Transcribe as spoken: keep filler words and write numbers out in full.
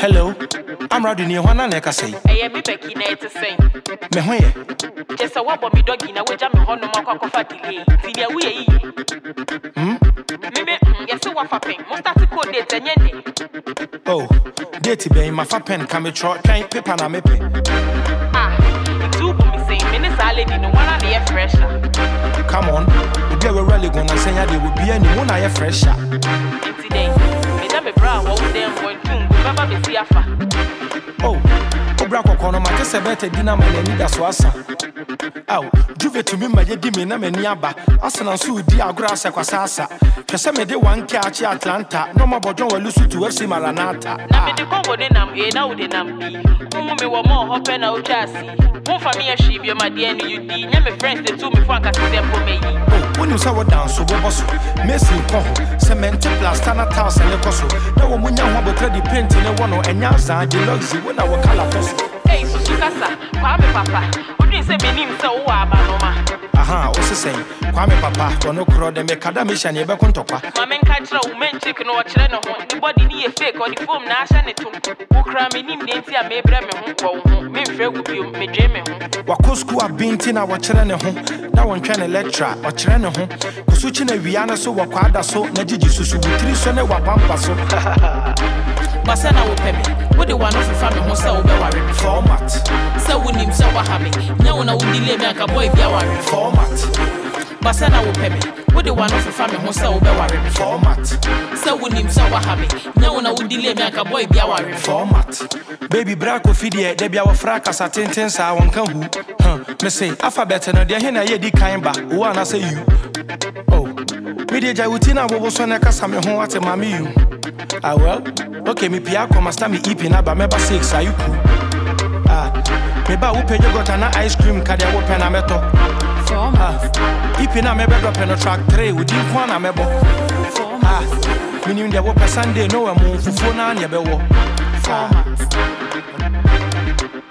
Hello, I'm Rowdy near one and I say. I am me Becky Nate to say. Me where? Just a wobble me doggy now, which I'm on no more coffee delay. Senior, we Hmm? Maybe, yes, so what for paying. Most of the code dates and yet. Oh, dirty bay, my fat pen can be short, can't paper and me pay. Ah, it's two me saying, minutes I lady no one on the air fresher. Come on, we get a rally gonna say there will be any one I fresher. Today, Madame Brown, what would them going to remember me see afa? Oh, Obrako Kono, my just a better dinner, my name is Swassa. Oh, Juve to me, my yedimi, na meniaba, Asan Su, dear grass, Aquasasa. Casame de one catch Atlanta, no more Bojon will lose to F C Maranata. Now, the Congo de Nam, a now de Nambi. Whom we were more hopping out chassis. One for me, a sheep, your my dear, you did. Never friends, the two me for a for me. Oh, when you saw down, so Bobosso, Messi Coho, cement, plastana toss and a cosso. No one will have a credit paint in a one or any outside the luxury when our color toss. Hey, Susukasa, Kwame Papa, who didn't say me name so Abanoma. Aha, also saying, Kwame Papa, or no crowd and make Adamisha never contopa. Mamma catch no men chicken or channel, the body near fake or the form Nashan it to who cram in him, Nancy, I may brem home, me fair would be me dreaming. Wakosku have been in our channel home, now one channel lecture or channel home, Kusuchina Viana so Wakwada so, Najiji Susu, three son of Wapampa so. Basana will pay me. What the one of the family who sell worry format. So when him so happy, no one will delay me a boy be worry format. Basana will pay me. What the one of the family who sell worry format. So when him so happy, no one will delay me a boy be worry format. Baby Braco Fidia, there be our fracas at ten tens. I won't come who. Huh, me say alphabet and the henna ye di kind ba. One I say you. Oh, media Jawutina was on a casame home at a mammy you. Ah, well, okay, me piako must me eating up, member six, are you cool? Ah, maybe I will pay you got an ice cream, Cadia open a metal. Ah, eating a member drop and a track tray with you one a member. Ah, meaning there was a Sunday, no one move for phone on your bell. Format.